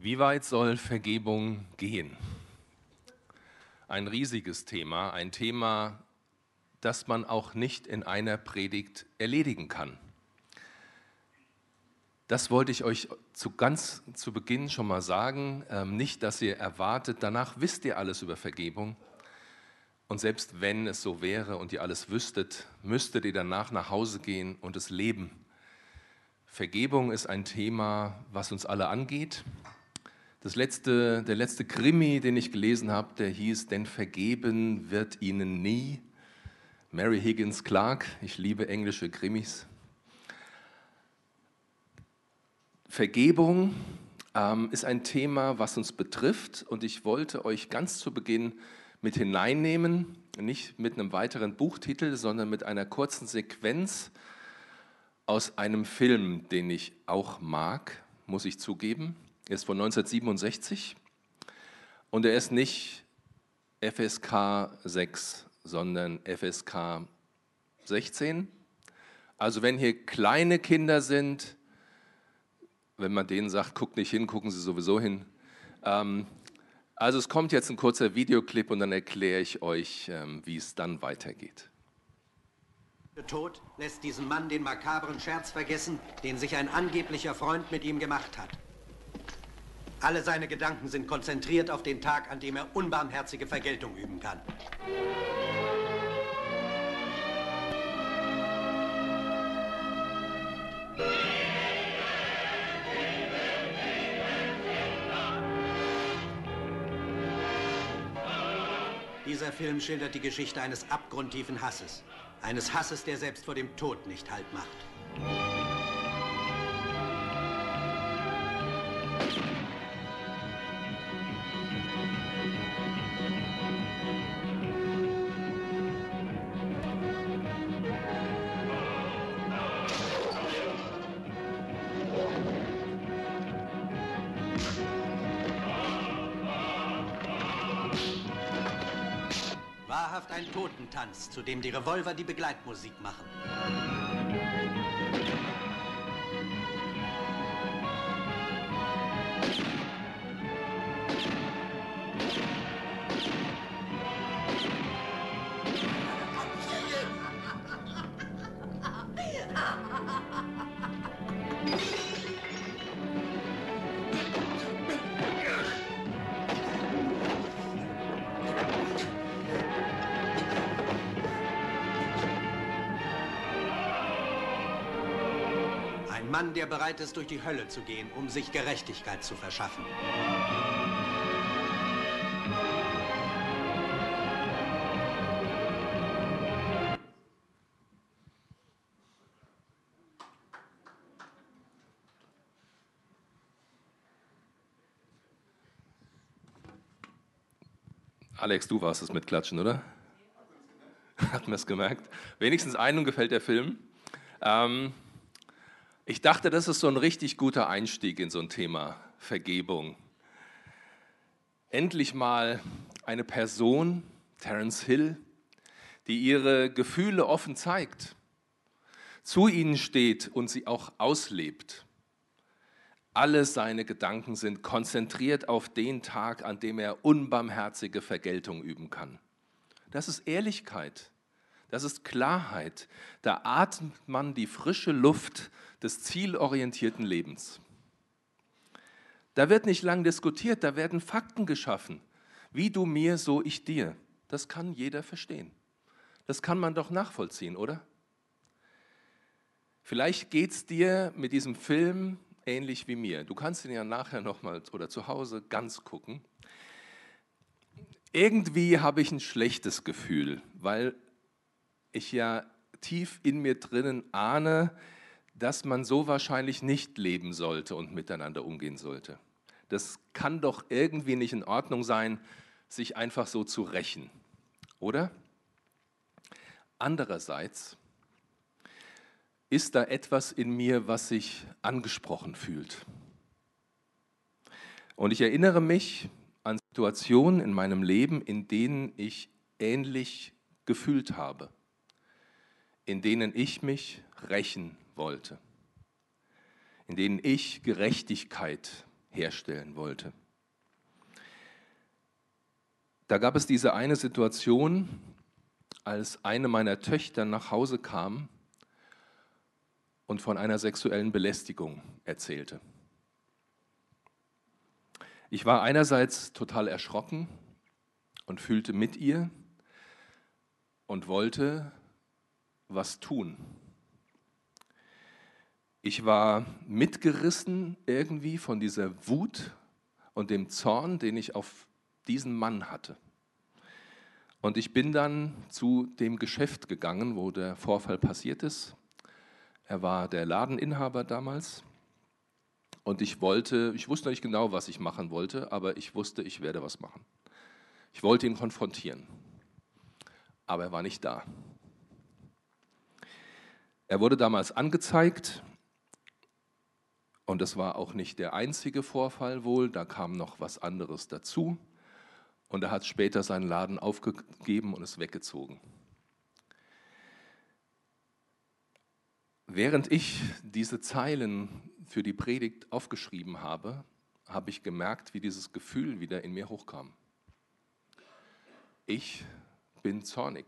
Wie weit soll Vergebung gehen? Ein riesiges Thema, ein Thema, das man auch nicht in einer Predigt erledigen kann. Das wollte ich euch ganz zu Beginn schon mal sagen. Nicht, dass ihr erwartet, danach wisst ihr alles über Vergebung. Und selbst wenn es so wäre und ihr alles wüsstet, müsstet ihr danach nach Hause gehen und es leben. Vergebung ist ein Thema, was uns alle angeht. Der letzte Krimi, den ich gelesen habe, der hieß "Denn vergeben wird ihnen nie". Mary Higgins Clark, ich liebe englische Krimis. Vergebung ist ein Thema, was uns betrifft, und ich wollte euch ganz zu Beginn mit hineinnehmen, nicht mit einem weiteren Buchtitel, sondern mit einer kurzen Sequenz aus einem Film, den ich auch mag, muss ich zugeben. Er ist von 1967 und er ist nicht FSK 6, sondern FSK 16. Also wenn hier kleine Kinder sind, wenn man denen sagt, guckt nicht hin, gucken sie sowieso hin. Also es kommt jetzt ein kurzer Videoclip und dann erkläre ich euch, wie es dann weitergeht. Der Tod lässt diesen Mann den makabren Scherz vergessen, den sich ein angeblicher Freund mit ihm gemacht hat. Alle seine Gedanken sind konzentriert auf den Tag, an dem er unbarmherzige Vergeltung üben kann. Dieser Film schildert die Geschichte eines abgrundtiefen Hasses. Eines Hasses, der selbst vor dem Tod nicht Halt macht. Wahrhaft ein Totentanz, zu dem die Revolver die Begleitmusik machen. Ein Mann, der bereit ist, durch die Hölle zu gehen, um sich Gerechtigkeit zu verschaffen. Alex, du warst es mit Klatschen, oder? Hat man es gemerkt? Wenigstens einem gefällt der Film. Ich dachte, das ist so ein richtig guter Einstieg in so ein Thema Vergebung. Endlich mal eine Person, Terence Hill, die ihre Gefühle offen zeigt, zu ihnen steht und sie auch auslebt. Alle seine Gedanken sind konzentriert auf den Tag, an dem er unbarmherzige Vergeltung üben kann. Das ist Ehrlichkeit, das ist Klarheit. Da atmet man die frische Luft des zielorientierten Lebens. Da wird nicht lang diskutiert, da werden Fakten geschaffen. Wie du mir, so ich dir. Das kann jeder verstehen. Das kann man doch nachvollziehen, oder? Vielleicht geht es dir mit diesem Film ähnlich wie mir. Du kannst ihn ja nachher nochmal oder zu Hause ganz gucken. Irgendwie habe ich ein schlechtes Gefühl, weil ich ja tief in mir drinnen ahne, dass man so wahrscheinlich nicht leben sollte und miteinander umgehen sollte. Das kann doch irgendwie nicht in Ordnung sein, sich einfach so zu rächen, oder? Andererseits ist da etwas in mir, was sich angesprochen fühlt. Und ich erinnere mich an Situationen in meinem Leben, in denen ich ähnlich gefühlt habe, in denen ich mich rächen wollte, in denen ich Gerechtigkeit herstellen wollte. Da gab es diese eine Situation, als eine meiner Töchter nach Hause kam und von einer sexuellen Belästigung erzählte. Ich war einerseits total erschrocken und fühlte mit ihr und wollte was tun. Ich war mitgerissen irgendwie von dieser Wut und dem Zorn, den ich auf diesen Mann hatte. Und ich bin dann zu dem Geschäft gegangen, wo der Vorfall passiert ist. Er war der Ladeninhaber damals. Und ich wusste nicht genau, was ich machen wollte, aber ich wusste, ich werde was machen. Ich wollte ihn konfrontieren, aber er war nicht da. Er wurde damals angezeigt und das war auch nicht der einzige Vorfall wohl, da kam noch was anderes dazu und er hat später seinen Laden aufgegeben und ist weggezogen. Während ich diese Zeilen für die Predigt aufgeschrieben habe, habe ich gemerkt, wie dieses Gefühl wieder in mir hochkam. Ich bin zornig.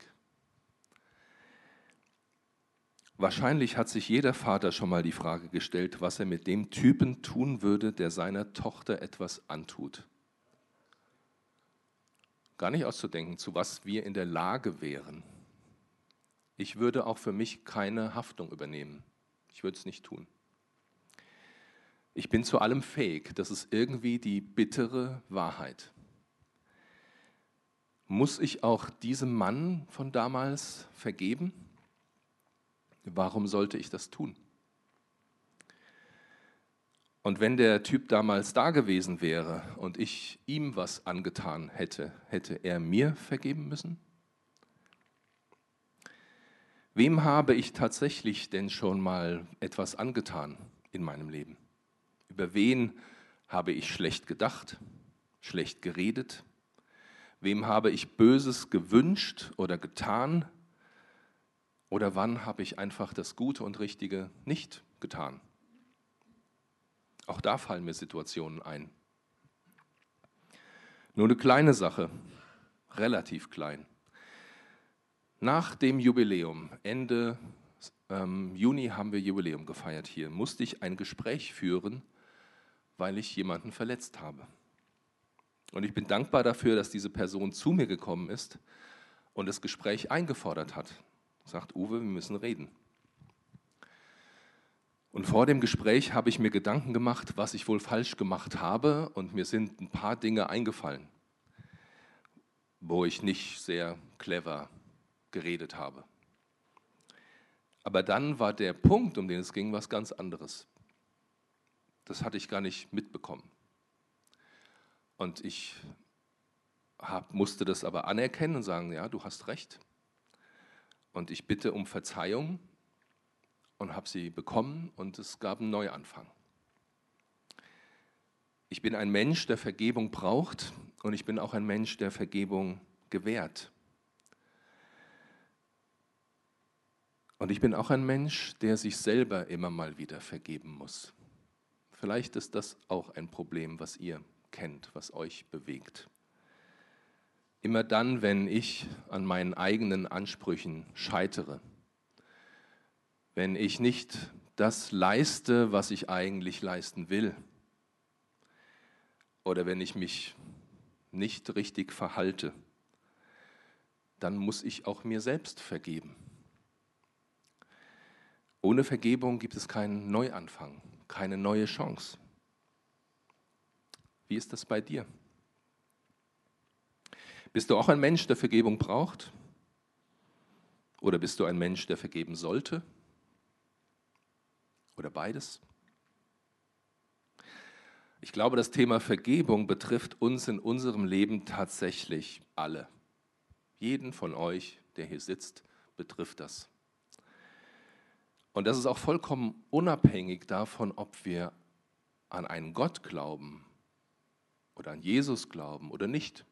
Wahrscheinlich hat sich jeder Vater schon mal die Frage gestellt, was er mit dem Typen tun würde, der seiner Tochter etwas antut. Gar nicht auszudenken, zu was wir in der Lage wären. Ich würde auch für mich keine Haftung übernehmen. Ich würde es nicht tun. Ich bin zu allem fähig. Das ist irgendwie die bittere Wahrheit. Muss ich auch diesem Mann von damals vergeben? Warum sollte ich das tun? Und wenn der Typ damals da gewesen wäre und ich ihm was angetan hätte, hätte er mir vergeben müssen? Wem habe ich tatsächlich denn schon mal etwas angetan in meinem Leben? Über wen habe ich schlecht gedacht, schlecht geredet? Wem habe ich Böses gewünscht oder getan? Oder wann habe ich einfach das Gute und Richtige nicht getan? Auch da fallen mir Situationen ein. Nur eine kleine Sache, relativ klein. Nach dem Jubiläum, Ende Juni haben wir Jubiläum gefeiert hier, musste ich ein Gespräch führen, weil ich jemanden verletzt habe. Und ich bin dankbar dafür, dass diese Person zu mir gekommen ist und das Gespräch eingefordert hat. Sagt, Uwe, wir müssen reden. Und vor dem Gespräch habe ich mir Gedanken gemacht, was ich wohl falsch gemacht habe, und mir sind ein paar Dinge eingefallen, wo ich nicht sehr clever geredet habe. Aber dann war der Punkt, um den es ging, was ganz anderes. Das hatte ich gar nicht mitbekommen. Und ich musste das aber anerkennen und sagen, ja, du hast recht. Und ich bitte um Verzeihung und habe sie bekommen und es gab einen Neuanfang. Ich bin ein Mensch, der Vergebung braucht, und ich bin auch ein Mensch, der Vergebung gewährt. Und ich bin auch ein Mensch, der sich selber immer mal wieder vergeben muss. Vielleicht ist das auch ein Problem, was ihr kennt, was euch bewegt. Immer dann, wenn ich an meinen eigenen Ansprüchen scheitere, wenn ich nicht das leiste, was ich eigentlich leisten will, oder wenn ich mich nicht richtig verhalte, dann muss ich auch mir selbst vergeben. Ohne Vergebung gibt es keinen Neuanfang, keine neue Chance. Wie ist das bei dir? Bist du auch ein Mensch, der Vergebung braucht? Oder bist du ein Mensch, der vergeben sollte? Oder beides? Ich glaube, das Thema Vergebung betrifft uns in unserem Leben tatsächlich alle. Jeden von euch, der hier sitzt, betrifft das. Und das ist auch vollkommen unabhängig davon, ob wir an einen Gott glauben oder an Jesus glauben oder nicht.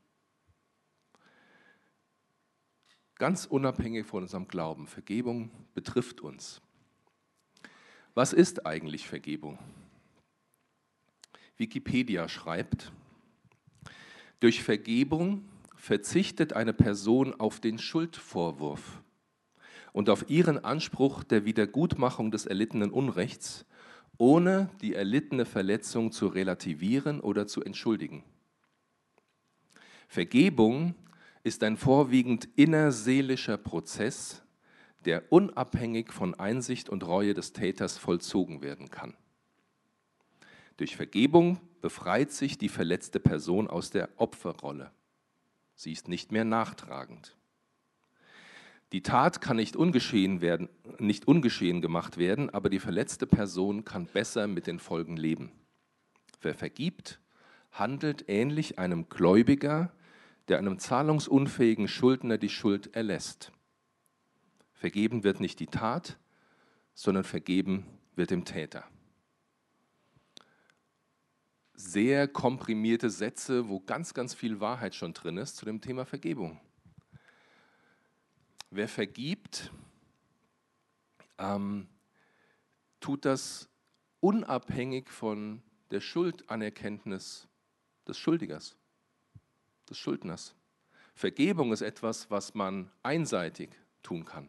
Ganz unabhängig von unserem Glauben. Vergebung betrifft uns. Was ist eigentlich Vergebung? Wikipedia schreibt: Durch Vergebung verzichtet eine Person auf den Schuldvorwurf und auf ihren Anspruch der Wiedergutmachung des erlittenen Unrechts, ohne die erlittene Verletzung zu relativieren oder zu entschuldigen. Vergebung ist ein vorwiegend innerseelischer Prozess, der unabhängig von Einsicht und Reue des Täters vollzogen werden kann. Durch Vergebung befreit sich die verletzte Person aus der Opferrolle. Sie ist nicht mehr nachtragend. Die Tat kann nicht ungeschehen gemacht werden, aber die verletzte Person kann besser mit den Folgen leben. Wer vergibt, handelt ähnlich einem Gläubiger, der einem zahlungsunfähigen Schuldner die Schuld erlässt. Vergeben wird nicht die Tat, sondern vergeben wird dem Täter. Sehr komprimierte Sätze, wo ganz, ganz viel Wahrheit schon drin ist zu dem Thema Vergebung. Wer vergibt, tut das unabhängig von der Schuldanerkenntnis des Schuldigers, des Schuldners. Vergebung ist etwas, was man einseitig tun kann.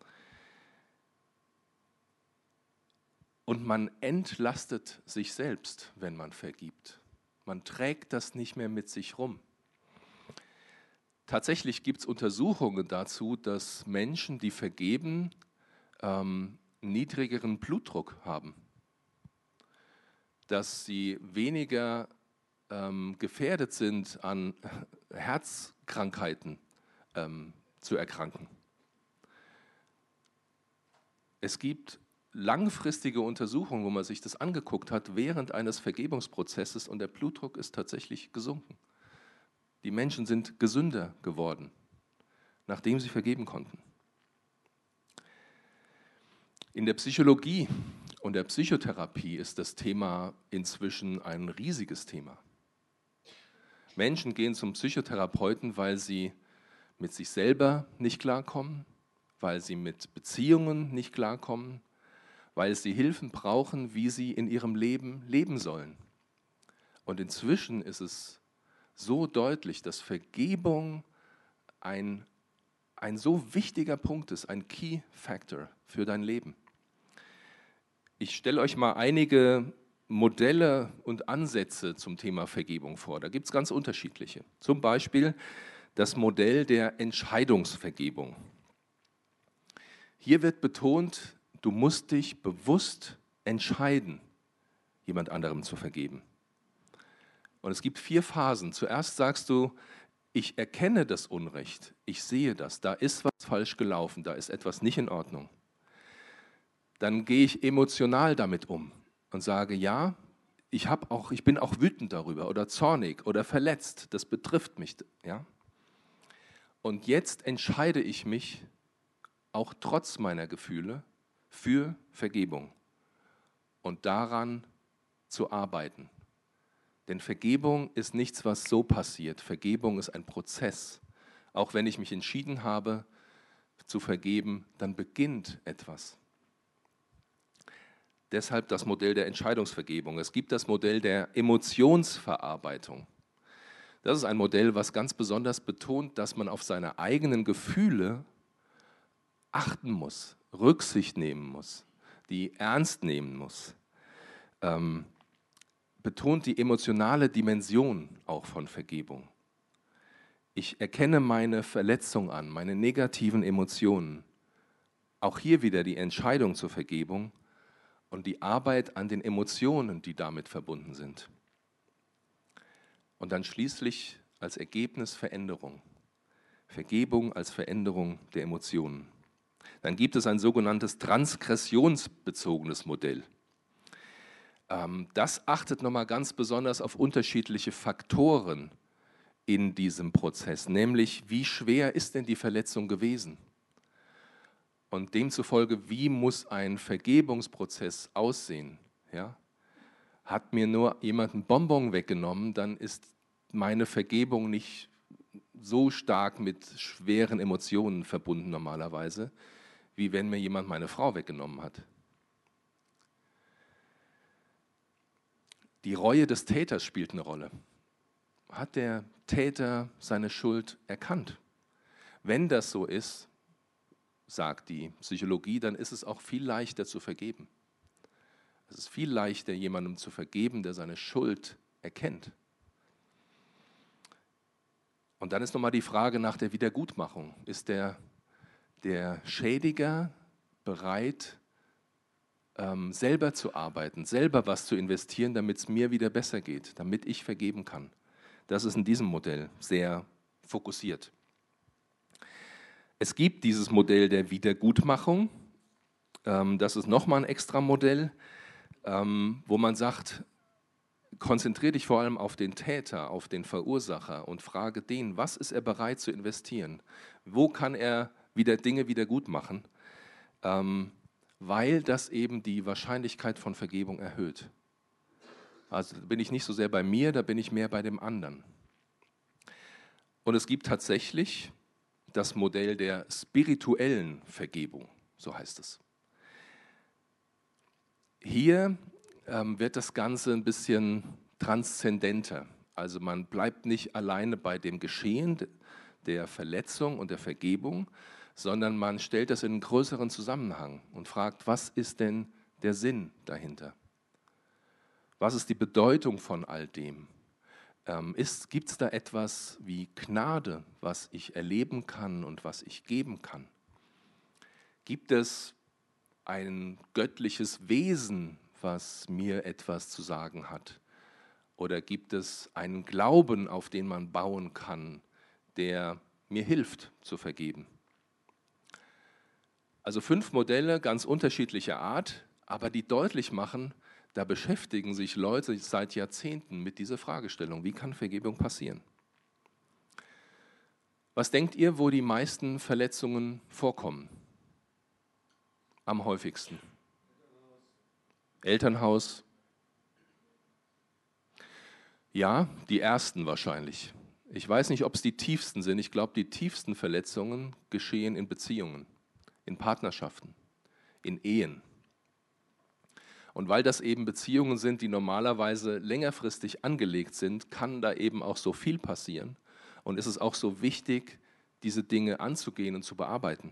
Und man entlastet sich selbst, wenn man vergibt. Man trägt das nicht mehr mit sich rum. Tatsächlich gibt es Untersuchungen dazu, dass Menschen, die vergeben, niedrigeren Blutdruck haben. Dass sie weniger gefährdet sind, an Herzkrankheiten zu erkranken. Es gibt langfristige Untersuchungen, wo man sich das angeguckt hat, während eines Vergebungsprozesses, und der Blutdruck ist tatsächlich gesunken. Die Menschen sind gesünder geworden, nachdem sie vergeben konnten. In der Psychologie und der Psychotherapie ist das Thema inzwischen ein riesiges Thema. Menschen gehen zum Psychotherapeuten, weil sie mit sich selber nicht klarkommen, weil sie mit Beziehungen nicht klarkommen, weil sie Hilfen brauchen, wie sie in ihrem Leben leben sollen. Und inzwischen ist es so deutlich, dass Vergebung ein so wichtiger Punkt ist, ein Key Factor für dein Leben. Ich stelle euch mal einige Modelle und Ansätze zum Thema Vergebung vor. Da gibt es ganz unterschiedliche. Zum Beispiel das Modell der Entscheidungsvergebung. Hier wird betont, du musst dich bewusst entscheiden, jemand anderem zu vergeben. Und es gibt 4 Phasen. Zuerst sagst du, ich erkenne das Unrecht, ich sehe das, da ist was falsch gelaufen, da ist etwas nicht in Ordnung. Dann gehe ich emotional damit um und sage, ja, ich bin auch wütend darüber oder zornig oder verletzt, das betrifft mich. Ja? Und jetzt entscheide ich mich, auch trotz meiner Gefühle, für Vergebung und daran zu arbeiten. Denn Vergebung ist nichts, was so passiert. Vergebung ist ein Prozess. Auch wenn ich mich entschieden habe, zu vergeben, dann beginnt etwas. Deshalb das Modell der Entscheidungsvergebung. Es gibt das Modell der Emotionsverarbeitung. Das ist ein Modell, was ganz besonders betont, dass man auf seine eigenen Gefühle achten muss, Rücksicht nehmen muss, die ernst nehmen muss. Betont die emotionale Dimension auch von Vergebung. Ich erkenne meine Verletzung an, meine negativen Emotionen. Auch hier wieder die Entscheidung zur Vergebung und die Arbeit an den Emotionen, die damit verbunden sind. Und dann schließlich als Ergebnis Veränderung. Vergebung als Veränderung der Emotionen. Dann gibt es ein sogenanntes transgressionsbezogenes Modell. Das achtet nochmal ganz besonders auf unterschiedliche Faktoren in diesem Prozess, nämlich wie schwer ist denn die Verletzung gewesen? Und demzufolge, wie muss ein Vergebungsprozess aussehen? Ja? Hat mir nur jemand einen Bonbon weggenommen, dann ist meine Vergebung nicht so stark mit schweren Emotionen verbunden normalerweise, wie wenn mir jemand meine Frau weggenommen hat. Die Reue des Täters spielt eine Rolle. Hat der Täter seine Schuld erkannt? Wenn das so ist, sagt die Psychologie, dann ist es auch viel leichter zu vergeben. Es ist viel leichter, jemandem zu vergeben, der seine Schuld erkennt. Und dann ist nochmal die Frage nach der Wiedergutmachung. Ist der Schädiger bereit, selber zu arbeiten, selber was zu investieren, damit es mir wieder besser geht, damit ich vergeben kann? Das ist in diesem Modell sehr fokussiert. Es gibt dieses Modell der Wiedergutmachung. Das ist nochmal ein extra Modell, wo man sagt, konzentriere dich vor allem auf den Täter, auf den Verursacher und frage den, was ist er bereit zu investieren? Wo kann er Dinge wieder gut machen? Weil das eben die Wahrscheinlichkeit von Vergebung erhöht. Also da bin ich nicht so sehr bei mir, da bin ich mehr bei dem anderen. Und es gibt tatsächlich das Modell der spirituellen Vergebung, so heißt es. Hier wird das Ganze ein bisschen transzendenter. Also man bleibt nicht alleine bei dem Geschehen der Verletzung und der Vergebung, sondern man stellt das in einen größeren Zusammenhang und fragt, was ist denn der Sinn dahinter? Was ist die Bedeutung von all dem? Gibt es da etwas wie Gnade, was ich erleben kann und was ich geben kann? Gibt es ein göttliches Wesen, was mir etwas zu sagen hat? Oder gibt es einen Glauben, auf den man bauen kann, der mir hilft zu vergeben? Also 5 Modelle ganz unterschiedlicher Art, aber die deutlich machen, da beschäftigen sich Leute seit Jahrzehnten mit dieser Fragestellung, wie kann Vergebung passieren? Was denkt ihr, wo die meisten Verletzungen vorkommen? Am häufigsten? Elternhaus. Ja, die ersten wahrscheinlich. Ich weiß nicht, ob es die tiefsten sind. Ich glaube, die tiefsten Verletzungen geschehen in Beziehungen, in Partnerschaften, in Ehen. Und weil das eben Beziehungen sind, die normalerweise längerfristig angelegt sind, kann da eben auch so viel passieren. Und es ist auch so wichtig, diese Dinge anzugehen und zu bearbeiten.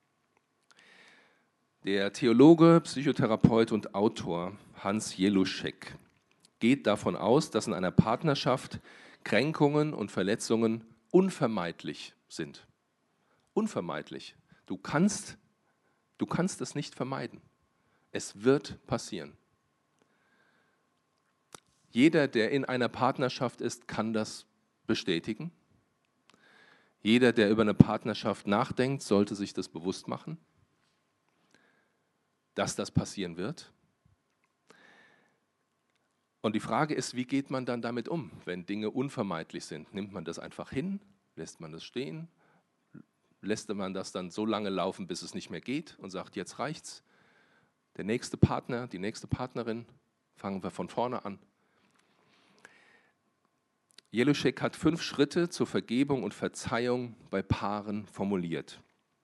Der Theologe, Psychotherapeut und Autor Hans Jeluschek geht davon aus, dass in einer Partnerschaft Kränkungen und Verletzungen unvermeidlich sind. Unvermeidlich. Du kannst es nicht vermeiden. Es wird passieren. Jeder, der in einer Partnerschaft ist, kann das bestätigen. Jeder, der über eine Partnerschaft nachdenkt, sollte sich das bewusst machen, dass das passieren wird. Und die Frage ist, wie geht man dann damit um, wenn Dinge unvermeidlich sind? Nimmt man das einfach hin? Lässt man das stehen? Lässt man das dann so lange laufen, bis es nicht mehr geht und sagt, jetzt reicht's? Der nächste Partner, die nächste Partnerin, fangen wir von vorne an. Jeluschek hat 5 Schritte zur Vergebung und Verzeihung bei Paaren formuliert.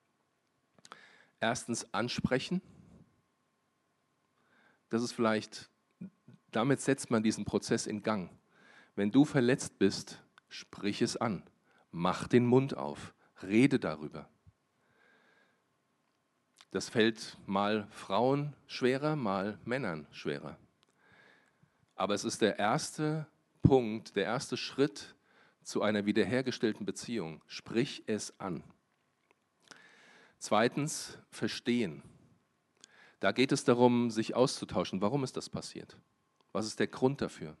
Erstens ansprechen. Das ist vielleicht, damit setzt man diesen Prozess in Gang. Wenn du verletzt bist, sprich es an. Mach den Mund auf. Rede darüber. Das fällt mal Frauen schwerer, mal Männern schwerer. Aber es ist der erste Punkt, der erste Schritt zu einer wiederhergestellten Beziehung. Sprich es an. Zweitens, verstehen. Da geht es darum, sich auszutauschen. Warum ist das passiert? Was ist der Grund dafür?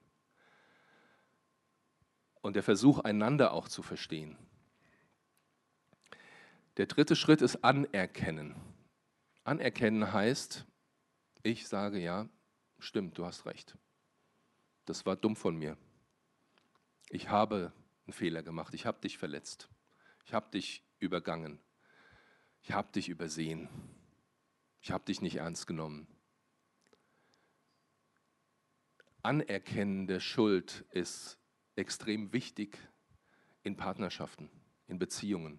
Und der Versuch, einander auch zu verstehen. Der dritte Schritt ist Anerkennen. Anerkennen heißt, ich sage, ja, stimmt, du hast recht. Das war dumm von mir. Ich habe einen Fehler gemacht, ich habe dich verletzt. Ich habe dich übergangen. Ich habe dich übersehen. Ich habe dich nicht ernst genommen. Anerkennen der Schuld ist extrem wichtig in Partnerschaften, in Beziehungen.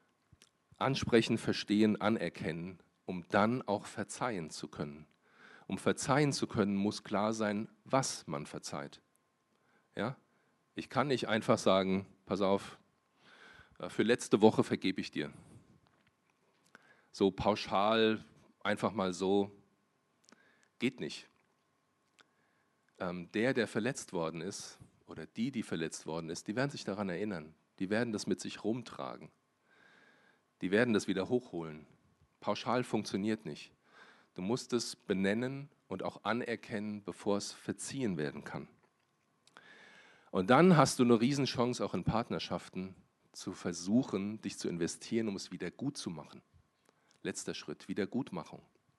Ansprechen, verstehen, anerkennen, um dann auch verzeihen zu können, Um verzeihen zu können, muss klar sein, was man verzeiht. Ja? Ich kann nicht einfach sagen, pass auf, für letzte Woche vergebe ich dir. So pauschal, einfach mal so, geht nicht. Der verletzt worden ist, oder die verletzt worden ist, die werden sich daran erinnern. Die werden das mit sich rumtragen. Die werden das wieder hochholen. Pauschal funktioniert nicht. Du musst es benennen und auch anerkennen, bevor es verziehen werden kann. Und dann hast du eine Riesenchance, auch in Partnerschaften zu versuchen, dich zu investieren, um es wieder gut zu machen. Letzter Schritt, Wiedergutmachung.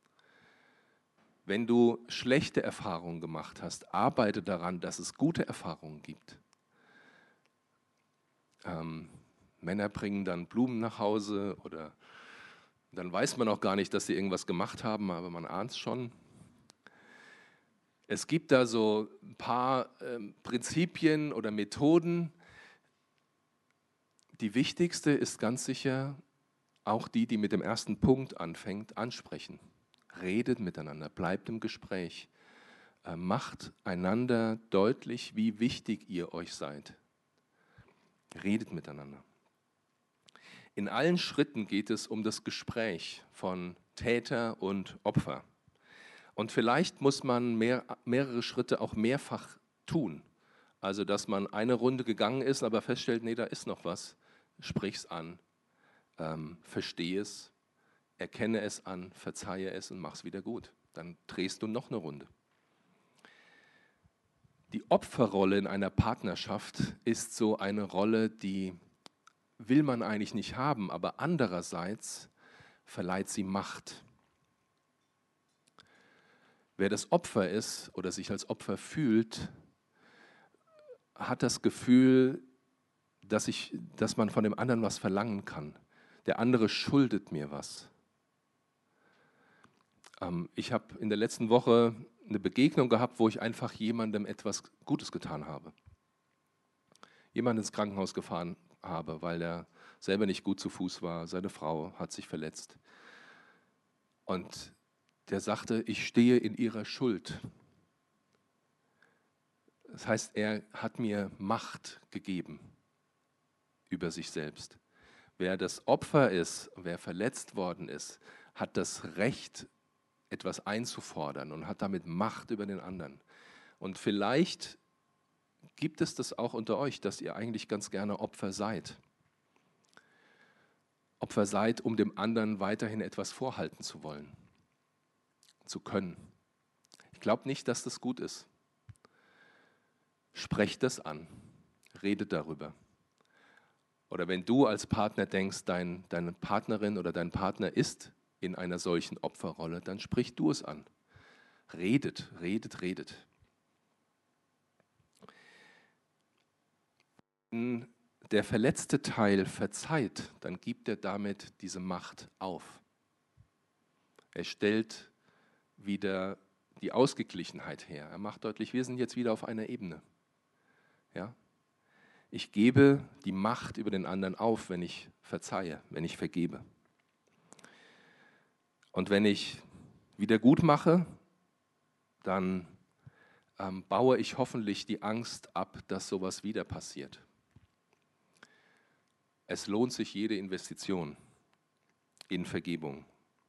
Wenn du schlechte Erfahrungen gemacht hast, arbeite daran, dass es gute Erfahrungen gibt. Männer bringen dann Blumen nach Hause oder dann weiß man auch gar nicht, dass sie irgendwas gemacht haben, aber man ahnt es schon. Es gibt da so ein paar Prinzipien oder Methoden. Die wichtigste ist ganz sicher auch die mit dem ersten Punkt anfängt, ansprechen. Redet miteinander, bleibt im Gespräch. Macht einander deutlich, wie wichtig ihr euch seid. Redet miteinander. In allen Schritten geht es um das Gespräch von Täter und Opfer. Und vielleicht muss man mehrere Schritte auch mehrfach tun. Also, dass man eine Runde gegangen ist, aber feststellt, nee, da ist noch was. Sprich es an, verstehe es, erkenne es an, verzeihe es und mach es wieder gut. Dann drehst du noch eine Runde. Die Opferrolle in einer Partnerschaft ist so eine Rolle, die will man eigentlich nicht haben, aber andererseits verleiht sie Macht. Wer das Opfer ist oder sich als Opfer fühlt, hat das Gefühl, dass man von dem anderen was verlangen kann. Der andere schuldet mir was. Ich habe in der letzten Woche eine Begegnung gehabt, wo ich einfach jemandem etwas Gutes getan habe. Jemand ins Krankenhaus gefahren habe, weil er selber nicht gut zu Fuß war. Seine Frau hat sich verletzt. Und der sagte, ich stehe in ihrer Schuld. Das heißt, er hat mir Macht gegeben über sich selbst. Wer das Opfer ist, wer verletzt worden ist, hat das Recht, etwas einzufordern und hat damit Macht über den anderen. Und vielleicht gibt es das auch unter euch, dass ihr eigentlich ganz gerne Opfer seid. Opfer seid, um dem anderen weiterhin etwas vorhalten zu wollen, zu können. Ich glaube nicht, dass das gut ist. Sprecht das an, redet darüber. Oder wenn du als Partner denkst, deine Partnerin oder dein Partner ist in einer solchen Opferrolle, dann sprich du es an. Redet, redet, redet. Wenn der verletzte Teil verzeiht, dann gibt er damit diese Macht auf. Er stellt wieder die Ausgeglichenheit her. Er macht deutlich, wir sind jetzt wieder auf einer Ebene. Ja? Ich gebe die Macht über den anderen auf, wenn ich verzeihe, wenn ich vergebe. Und wenn ich wieder gut mache, dann baue ich hoffentlich die Angst ab, dass sowas wieder passiert. Es lohnt sich jede Investition in Vergebung.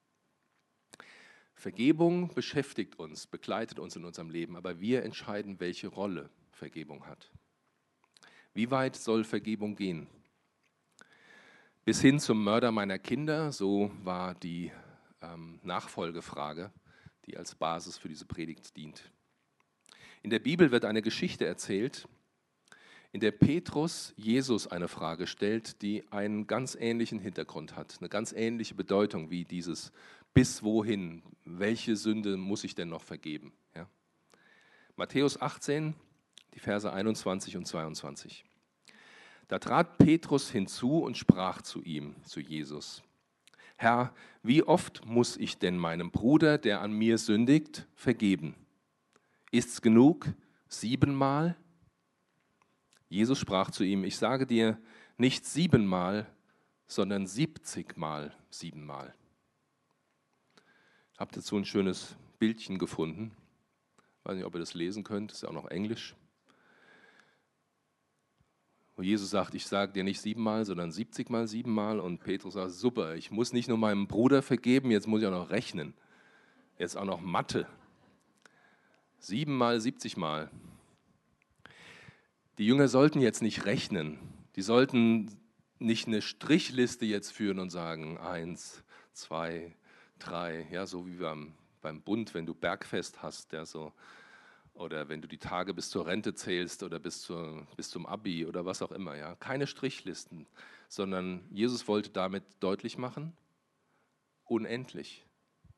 Vergebung beschäftigt uns, begleitet uns in unserem Leben, aber wir entscheiden, welche Rolle Vergebung hat. Wie weit soll Vergebung gehen? Bis hin zum Mörder meiner Kinder, so war die Nachfolgefrage, die als Basis für diese Predigt dient. In der Bibel wird eine Geschichte erzählt, in der Petrus Jesus eine Frage stellt, die einen ganz ähnlichen Hintergrund hat, eine ganz ähnliche Bedeutung wie dieses bis wohin, welche Sünde muss ich denn noch vergeben? Ja? Matthäus 18, die Verse 21 und 22. Da trat Petrus hinzu und sprach zu ihm, zu Jesus: Herr, wie oft muss ich denn meinem Bruder, der an mir sündigt, vergeben? Ist's genug? 7-mal? Jesus sprach zu ihm: Ich sage dir, nicht 7-mal, sondern 70-mal 7-mal. Habt dazu ein schönes Bildchen gefunden. Ich weiß nicht, ob ihr das lesen könnt, das ist ja auch noch Englisch. Wo Jesus sagt, ich sage dir nicht 7-mal, sondern 70-mal 7-mal. Und Petrus sagt, super, ich muss nicht nur meinem Bruder vergeben, jetzt muss ich auch noch rechnen. Jetzt auch noch Mathe. 7-mal, 70-mal. Die Jünger sollten jetzt nicht rechnen. Die sollten nicht eine Strichliste jetzt führen und sagen, 1, 2, 3, ja, so wie beim Bund, wenn du Bergfest hast, ja, so. Oder wenn du die Tage bis zur Rente zählst oder bis zum Abi oder was auch immer. Ja. Keine Strichlisten, sondern Jesus wollte damit deutlich machen, unendlich.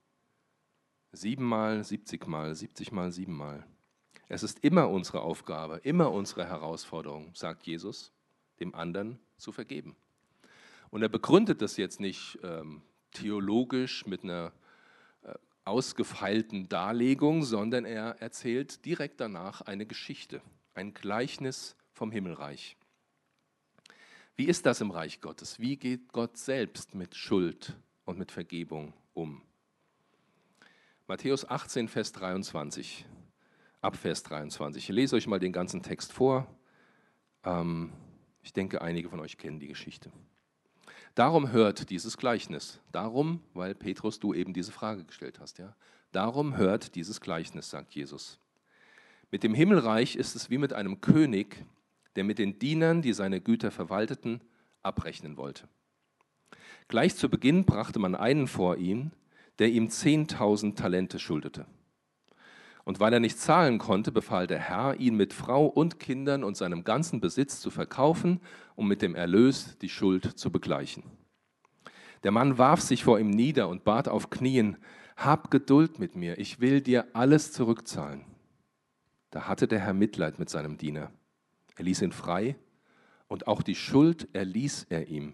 7-mal, 70-mal, 70-mal, 7-mal. Es ist immer unsere Aufgabe, immer unsere Herausforderung, sagt Jesus, dem anderen zu vergeben. Und er begründet das jetzt nicht theologisch mit einer ausgefeilten Darlegung, sondern er erzählt direkt danach eine Geschichte, ein Gleichnis vom Himmelreich. Wie ist das im Reich Gottes? Wie geht Gott selbst mit Schuld und mit Vergebung um? Matthäus 18, Vers 23, ab Vers 23. Ich lese euch mal den ganzen Text vor. Ich denke, einige von euch kennen die Geschichte. Darum hört dieses Gleichnis. Darum, weil Petrus, du eben diese Frage gestellt hast. Ja? Darum hört dieses Gleichnis, sagt Jesus. Mit dem Himmelreich ist es wie mit einem König, der mit den Dienern, die seine Güter verwalteten, abrechnen wollte. Gleich zu Beginn brachte man einen vor ihn, der ihm 10.000 Talente schuldete. Und weil er nicht zahlen konnte, befahl der Herr, ihn mit Frau und Kindern und seinem ganzen Besitz zu verkaufen, um mit dem Erlös die Schuld zu begleichen. Der Mann warf sich vor ihm nieder und bat auf Knien, hab Geduld mit mir, ich will dir alles zurückzahlen. Da hatte der Herr Mitleid mit seinem Diener. Er ließ ihn frei und auch die Schuld erließ er ihm.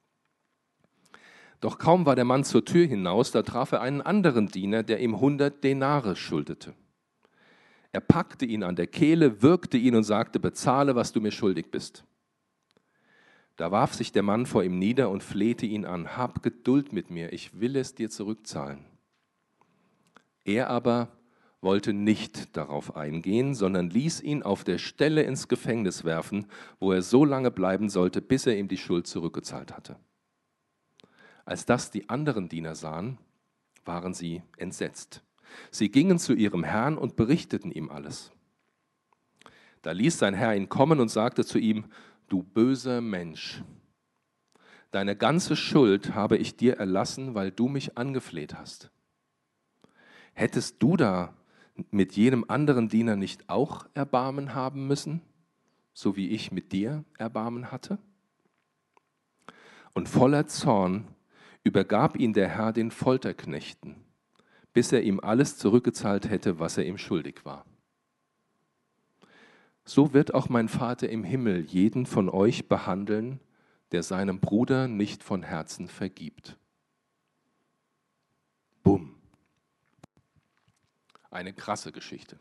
Doch kaum war der Mann zur Tür hinaus, da traf er einen anderen Diener, der ihm 100 Denare schuldete. Er packte ihn an der Kehle, würgte ihn und sagte, bezahle, was du mir schuldig bist. Da warf sich der Mann vor ihm nieder und flehte ihn an, hab Geduld mit mir, ich will es dir zurückzahlen. Er aber wollte nicht darauf eingehen, sondern ließ ihn auf der Stelle ins Gefängnis werfen, wo er so lange bleiben sollte, bis er ihm die Schuld zurückgezahlt hatte. Als das die anderen Diener sahen, waren sie entsetzt. Sie gingen zu ihrem Herrn und berichteten ihm alles. Da ließ sein Herr ihn kommen und sagte zu ihm, du böser Mensch, deine ganze Schuld habe ich dir erlassen, weil du mich angefleht hast. Hättest du da mit jenem anderen Diener nicht auch Erbarmen haben müssen, so wie ich mit dir Erbarmen hatte? Und voller Zorn übergab ihn der Herr den Folterknechten, bis er ihm alles zurückgezahlt hätte, was er ihm schuldig war. So wird auch mein Vater im Himmel jeden von euch behandeln, der seinem Bruder nicht von Herzen vergibt. Bumm. Eine krasse Geschichte.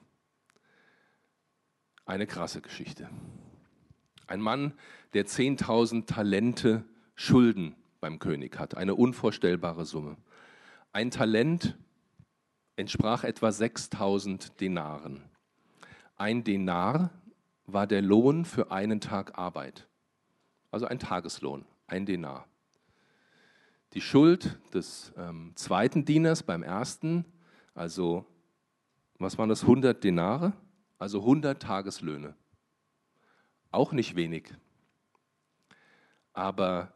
Eine krasse Geschichte. Ein Mann, der 10.000 Talente Schulden beim König hat, eine unvorstellbare Summe. Ein Talent entsprach etwa 6.000 Denaren. Ein Denar war der Lohn für einen Tag Arbeit, also ein Tageslohn, ein Denar. Die Schuld des zweiten Dieners beim ersten, also was waren das, 100 Denare, also 100 Tageslöhne. Auch nicht wenig. Aber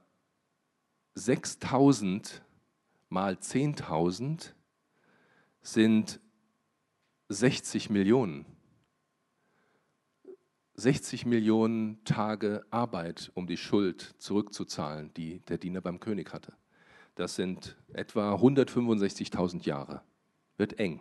6.000 mal 10.000 sind 60 Millionen. 60 Millionen Tage Arbeit, um die Schuld zurückzuzahlen, die der Diener beim König hatte. Das sind etwa 165.000 Jahre. Wird eng.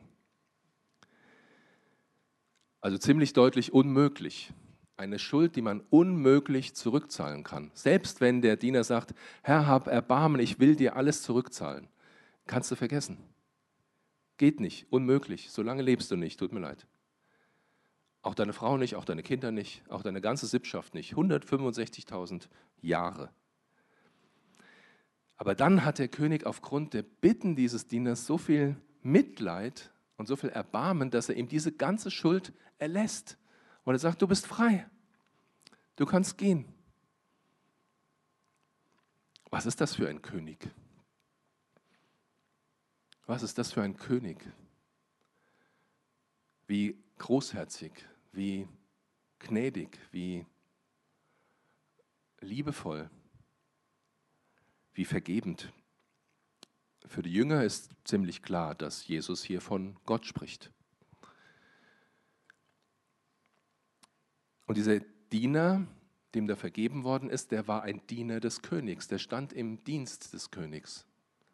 Also ziemlich deutlich unmöglich. Eine Schuld, die man unmöglich zurückzahlen kann. Selbst wenn der Diener sagt, Herr, hab Erbarmen, ich will dir alles zurückzahlen. Kannst du vergessen. Geht nicht, unmöglich. Solange lebst du nicht, tut mir leid. Auch deine Frau nicht, auch deine Kinder nicht, auch deine ganze Sippschaft nicht. 165.000 Jahre. Aber dann hat der König aufgrund der Bitten dieses Dieners so viel Mitleid und so viel Erbarmen, dass er ihm diese ganze Schuld erlässt. Und er sagt, du bist frei. Du kannst gehen. Was ist das für ein König? Was ist das für ein König? Wie großherzig, wie gnädig, wie liebevoll, wie vergebend. Für die Jünger ist ziemlich klar, dass Jesus hier von Gott spricht. Und dieser Diener, dem da vergeben worden ist, der war ein Diener des Königs, der stand im Dienst des Königs.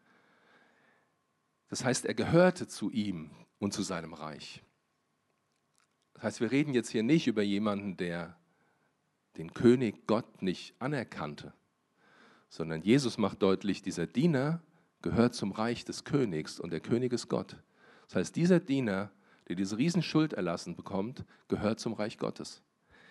Das heißt, er gehörte zu ihm und zu seinem Reich. Das heißt, wir reden jetzt hier nicht über jemanden, der den König Gott nicht anerkannte, sondern Jesus macht deutlich, dieser Diener gehört zum Reich des Königs und der König ist Gott. Das heißt, dieser Diener, der diese Riesenschuld erlassen bekommt, gehört zum Reich Gottes.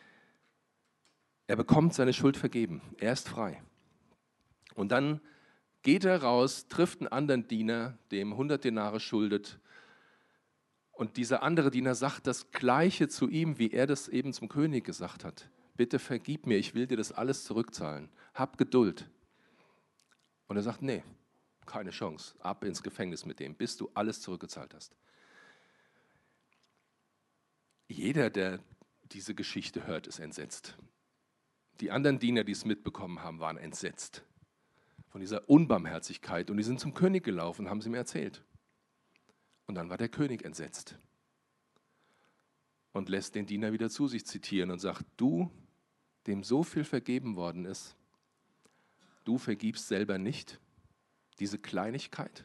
Er bekommt seine Schuld vergeben, er ist frei. Und dann geht er raus, trifft einen anderen Diener, dem 100 Denare schuldet. Und dieser andere Diener sagt das Gleiche zu ihm, wie er das eben zum König gesagt hat. Bitte vergib mir, ich will dir das alles zurückzahlen. Hab Geduld. Und er sagt, nee, keine Chance. Ab ins Gefängnis mit dem, bis du alles zurückgezahlt hast. Jeder, der diese Geschichte hört, ist entsetzt. Die anderen Diener, die es mitbekommen haben, waren entsetzt von dieser Unbarmherzigkeit. Und die sind zum König gelaufen, haben sie mir erzählt. Und dann war der König entsetzt und lässt den Diener wieder zu sich zitieren und sagt, du, dem so viel vergeben worden ist, du vergibst selber nicht diese Kleinigkeit,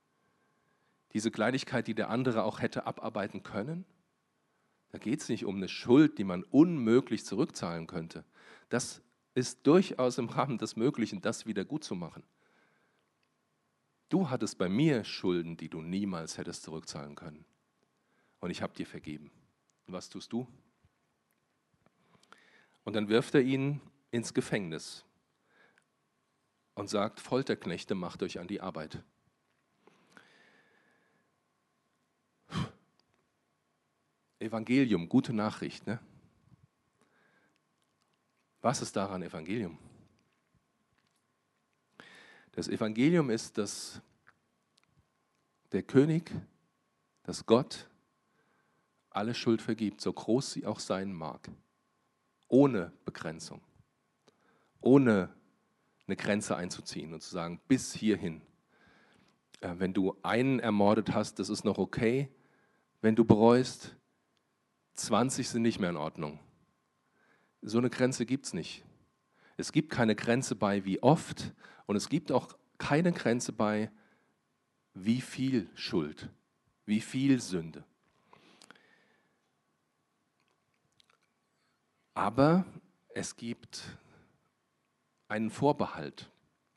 die der andere auch hätte abarbeiten können. Da geht es nicht um eine Schuld, die man unmöglich zurückzahlen könnte. Das ist durchaus im Rahmen des Möglichen, das wieder gut zu machen. Du hattest bei mir Schulden, die du niemals hättest zurückzahlen können. Und ich habe dir vergeben. Und was tust du? Und dann wirft er ihn ins Gefängnis und sagt, Folterknechte, macht euch an die Arbeit. Evangelium, gute Nachricht, ne? Was ist daran Evangelium? Das Evangelium ist, dass der König, dass Gott alle Schuld vergibt, so groß sie auch sein mag, ohne Begrenzung, ohne eine Grenze einzuziehen und zu sagen, bis hierhin. Wenn du einen ermordet hast, das ist noch okay. Wenn du bereust, 20 sind nicht mehr in Ordnung. So eine Grenze gibt es nicht. Es gibt keine Grenze bei wie oft und es gibt auch keine Grenze bei wie viel Schuld, wie viel Sünde. Aber es gibt einen Vorbehalt.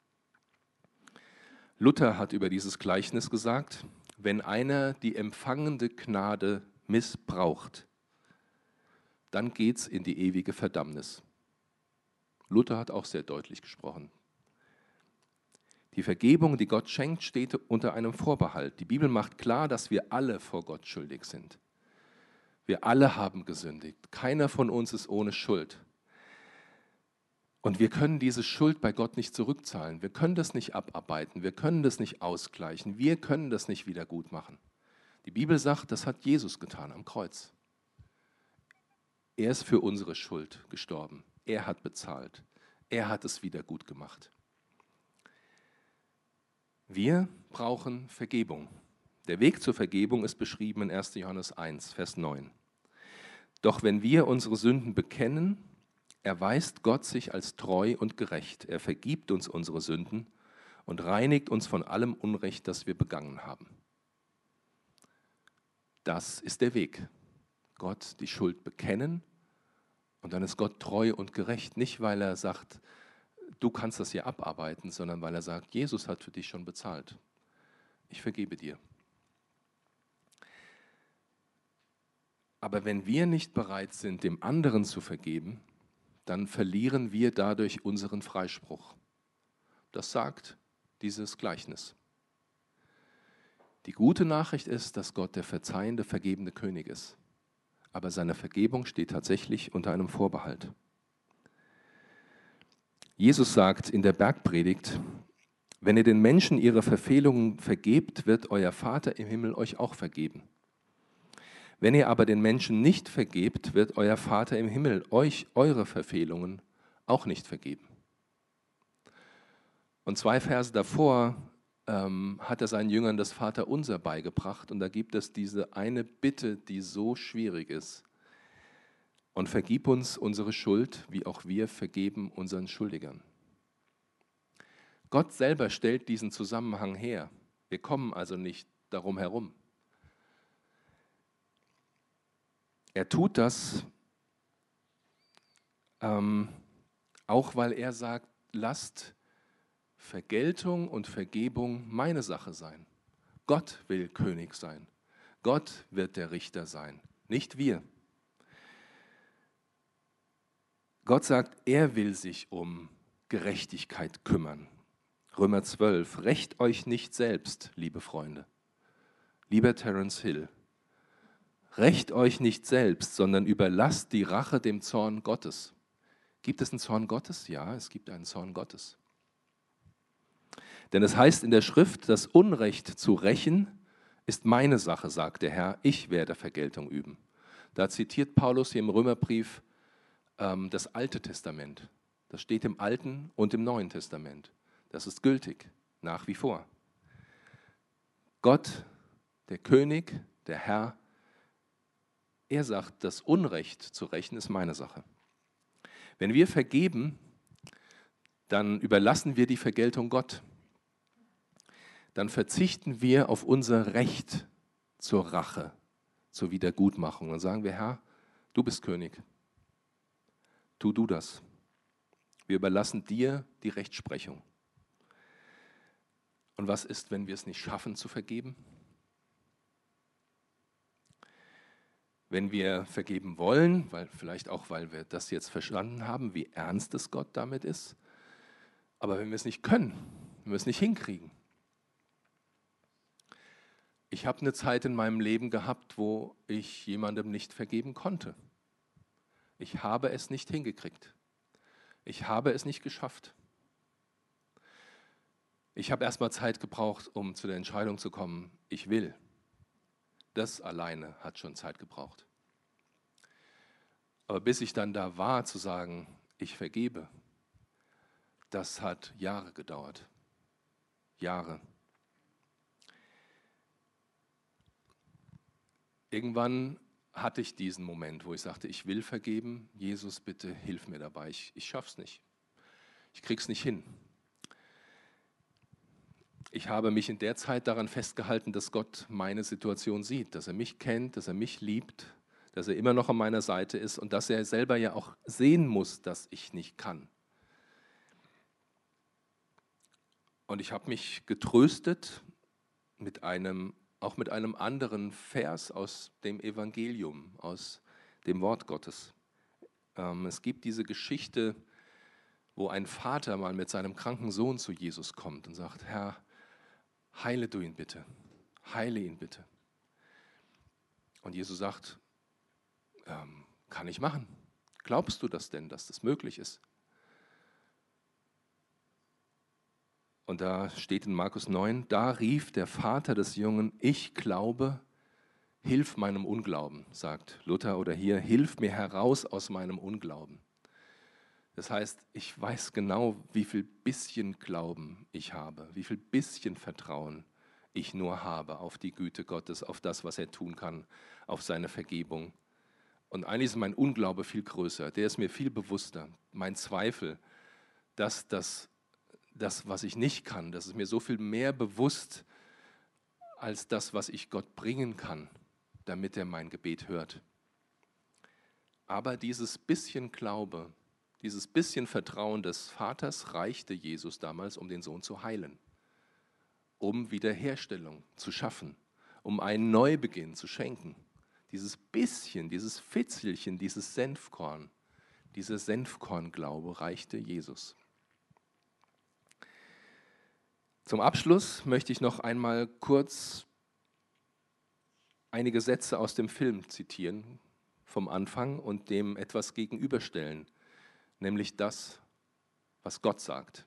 Luther hat über dieses Gleichnis gesagt, wenn einer die empfangende Gnade missbraucht, dann geht es in die ewige Verdammnis. Luther hat auch sehr deutlich gesprochen. Die Vergebung, die Gott schenkt, steht unter einem Vorbehalt. Die Bibel macht klar, dass wir alle vor Gott schuldig sind. Wir alle haben gesündigt. Keiner von uns ist ohne Schuld. Und wir können diese Schuld bei Gott nicht zurückzahlen. Wir können das nicht abarbeiten. Wir können das nicht ausgleichen. Wir können das nicht wieder gut machen. Die Bibel sagt, das hat Jesus getan am Kreuz. Er ist für unsere Schuld gestorben. Er hat bezahlt. Er hat es wieder gut gemacht. Wir brauchen Vergebung. Der Weg zur Vergebung ist beschrieben in 1. Johannes 1, Vers 9. Doch wenn wir unsere Sünden bekennen, erweist Gott sich als treu und gerecht. Er vergibt uns unsere Sünden und reinigt uns von allem Unrecht, das wir begangen haben. Das ist der Weg. Gott die Schuld bekennen und dann ist Gott treu und gerecht. Nicht, weil er sagt, du kannst das hier abarbeiten, sondern weil er sagt, Jesus hat für dich schon bezahlt. Ich vergebe dir. Aber wenn wir nicht bereit sind, dem anderen zu vergeben, dann verlieren wir dadurch unseren Freispruch. Das sagt dieses Gleichnis. Die gute Nachricht ist, dass Gott der verzeihende, vergebende König ist. Aber seine Vergebung steht tatsächlich unter einem Vorbehalt. Jesus sagt in der Bergpredigt, wenn ihr den Menschen ihre Verfehlungen vergebt, wird euer Vater im Himmel euch auch vergeben. Wenn ihr aber den Menschen nicht vergebt, wird euer Vater im Himmel euch eure Verfehlungen auch nicht vergeben. Und 2 Verse davor hat er seinen Jüngern das Vaterunser beigebracht. Und da gibt es diese eine Bitte, die so schwierig ist. Und vergib uns unsere Schuld, wie auch wir vergeben unseren Schuldigern. Gott selber stellt diesen Zusammenhang her. Wir kommen also nicht darum herum. Er tut das, auch weil er sagt, lasst Vergeltung und Vergebung meine Sache sein. Gott will König sein. Gott wird der Richter sein, nicht wir. Gott sagt, er will sich um Gerechtigkeit kümmern. Römer 12, rächt euch nicht selbst, liebe Freunde. Lieber Terence Hill, rächt euch nicht selbst, sondern überlasst die Rache dem Zorn Gottes. Gibt es einen Zorn Gottes? Ja, es gibt einen Zorn Gottes. Denn es heißt in der Schrift, das Unrecht zu rächen ist meine Sache, sagt der Herr, ich werde Vergeltung üben. Da zitiert Paulus hier im Römerbrief das Alte Testament. Das steht im Alten und im Neuen Testament. Das ist gültig, nach wie vor. Gott, der König, der Herr, er sagt, das Unrecht zu rächen ist meine Sache. Wenn wir vergeben, dann überlassen wir die Vergeltung Gott. Dann verzichten wir auf unser Recht zur Rache, zur Wiedergutmachung. Dann sagen wir, Herr, du bist König. Tu du das. Wir überlassen dir die Rechtsprechung. Und was ist, wenn wir es nicht schaffen zu vergeben? Wenn wir vergeben wollen, vielleicht auch, weil wir das jetzt verstanden haben, wie ernst es Gott damit ist, aber wenn wir es nicht können, wenn wir es nicht hinkriegen. Ich habe eine Zeit in meinem Leben gehabt, wo ich jemandem nicht vergeben konnte. Ich habe es nicht hingekriegt. Ich habe es nicht geschafft. Ich habe erst mal Zeit gebraucht, um zu der Entscheidung zu kommen, ich will. Das alleine hat schon Zeit gebraucht. Aber bis ich dann da war, zu sagen, ich vergebe, das hat Jahre gedauert. Jahre. Irgendwann hatte ich diesen Moment, wo ich sagte, ich will vergeben, Jesus, bitte hilf mir dabei, ich schaff's nicht. Ich krieg's nicht hin. Ich habe mich in der Zeit daran festgehalten, dass Gott meine Situation sieht, dass er mich kennt, dass er mich liebt, dass er immer noch an meiner Seite ist und dass er selber ja auch sehen muss, dass ich nicht kann. Und ich habe mich getröstet auch mit einem anderen Vers aus dem Evangelium, aus dem Wort Gottes. Es gibt diese Geschichte, wo ein Vater mal mit seinem kranken Sohn zu Jesus kommt und sagt, Herr, heile du ihn bitte, heile ihn bitte. Und Jesus sagt, kann ich machen. Glaubst du das denn, dass das möglich ist? Und da steht in Markus 9, da rief der Vater des Jungen, ich glaube, hilf meinem Unglauben, sagt Luther oder hier, hilf mir heraus aus meinem Unglauben. Das heißt, ich weiß genau, wie viel bisschen Glauben ich habe, wie viel bisschen Vertrauen ich nur habe auf die Güte Gottes, auf das, was er tun kann, auf seine Vergebung. Und eigentlich ist mein Unglaube viel größer, der ist mir viel bewusster. Mein Zweifel, dass das, was ich nicht kann, das ist mir so viel mehr bewusst als das, was ich Gott bringen kann, damit er mein Gebet hört. Aber dieses bisschen Glaube, dieses bisschen Vertrauen des Vaters reichte Jesus damals, um den Sohn zu heilen, um Wiederherstellung zu schaffen, um einen Neubeginn zu schenken. Dieses bisschen, dieses Fitzelchen, dieses Senfkorn, dieser Senfkornglaube reichte Jesus. Zum Abschluss möchte ich noch einmal kurz einige Sätze aus dem Film zitieren vom Anfang und dem etwas gegenüberstellen, nämlich das, was Gott sagt.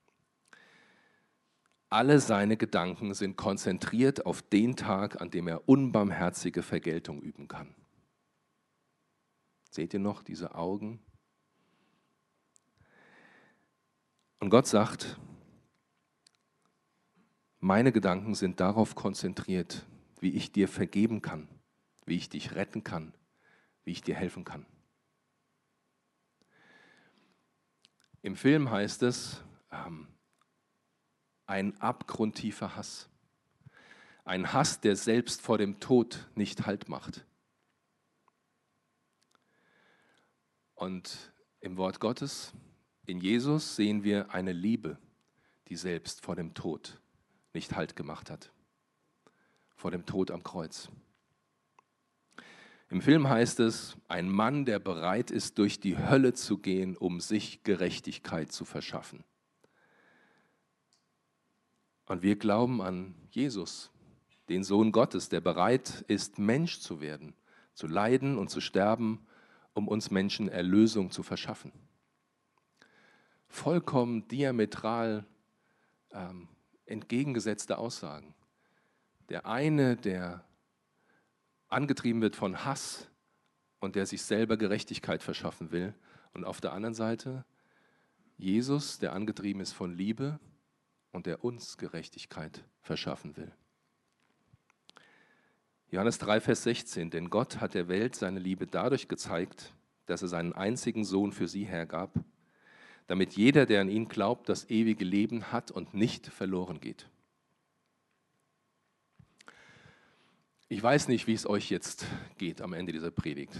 Alle seine Gedanken sind konzentriert auf den Tag, an dem er unbarmherzige Vergeltung üben kann. Seht ihr noch diese Augen? Und Gott sagt, meine Gedanken sind darauf konzentriert, wie ich dir vergeben kann, wie ich dich retten kann, wie ich dir helfen kann. Im Film heißt es, ein abgrundtiefer Hass. Ein Hass, der selbst vor dem Tod nicht Halt macht. Und im Wort Gottes, in Jesus, sehen wir eine Liebe, die selbst vor dem Tod nicht Halt gemacht hat. Vor dem Tod am Kreuz. Im Film heißt es, ein Mann, der bereit ist, durch die Hölle zu gehen, um sich Gerechtigkeit zu verschaffen. Und wir glauben an Jesus, den Sohn Gottes, der bereit ist, Mensch zu werden, zu leiden und zu sterben, um uns Menschen Erlösung zu verschaffen. Vollkommen diametral entgegengesetzte Aussagen. Der eine, der angetrieben wird von Hass und der sich selber Gerechtigkeit verschaffen will. Und auf der anderen Seite Jesus, der angetrieben ist von Liebe und der uns Gerechtigkeit verschaffen will. Johannes 3, Vers 16, denn Gott hat der Welt seine Liebe dadurch gezeigt, dass er seinen einzigen Sohn für sie hergab, damit jeder, der an ihn glaubt, das ewige Leben hat und nicht verloren geht. Ich weiß nicht, wie es euch jetzt geht am Ende dieser Predigt.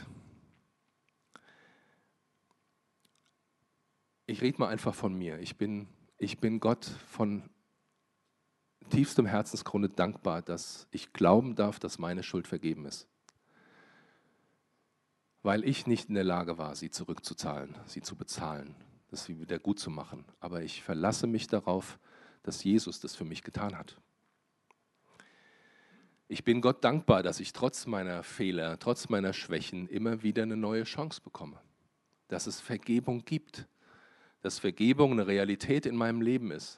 Ich rede mal einfach von mir. Ich bin Gott von tiefstem Herzensgrunde dankbar, dass ich glauben darf, dass meine Schuld vergeben ist. Weil ich nicht in der Lage war, sie zurückzuzahlen, sie zu bezahlen, das sie wieder gut zu machen. Aber ich verlasse mich darauf, dass Jesus das für mich getan hat. Ich bin Gott dankbar, dass ich trotz meiner Fehler, trotz meiner Schwächen immer wieder eine neue Chance bekomme. Dass es Vergebung gibt, dass Vergebung eine Realität in meinem Leben ist.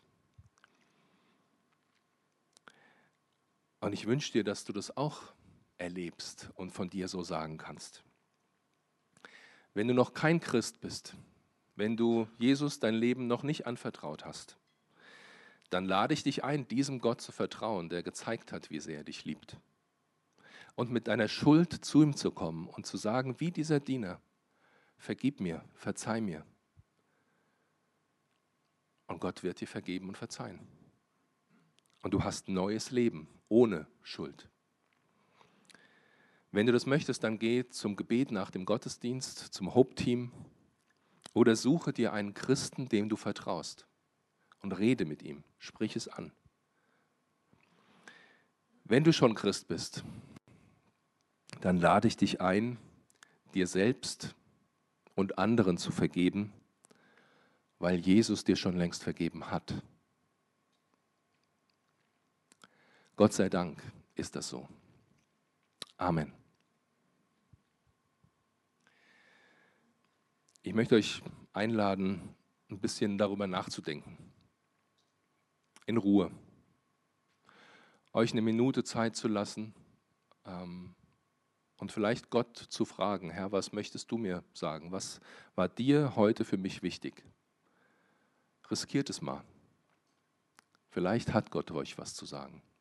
Und ich wünsche dir, dass du das auch erlebst und von dir so sagen kannst. Wenn du noch kein Christ bist, wenn du Jesus dein Leben noch nicht anvertraut hast, dann lade ich dich ein, diesem Gott zu vertrauen, der gezeigt hat, wie sehr er dich liebt. Und mit deiner Schuld zu ihm zu kommen und zu sagen, wie dieser Diener, vergib mir, verzeih mir. Und Gott wird dir vergeben und verzeihen. Und du hast neues Leben ohne Schuld. Wenn du das möchtest, dann geh zum Gebet nach dem Gottesdienst, zum Hope-Team oder suche dir einen Christen, dem du vertraust. Und rede mit ihm, sprich es an. Wenn du schon Christ bist, dann lade ich dich ein, dir selbst und anderen zu vergeben, weil Jesus dir schon längst vergeben hat. Gott sei Dank ist das so. Amen. Ich möchte euch einladen, ein bisschen darüber nachzudenken. In Ruhe. Euch eine Minute Zeit zu lassen und vielleicht Gott zu fragen, Herr, was möchtest du mir sagen? Was war dir heute für mich wichtig? Riskiert es mal. Vielleicht hat Gott euch was zu sagen.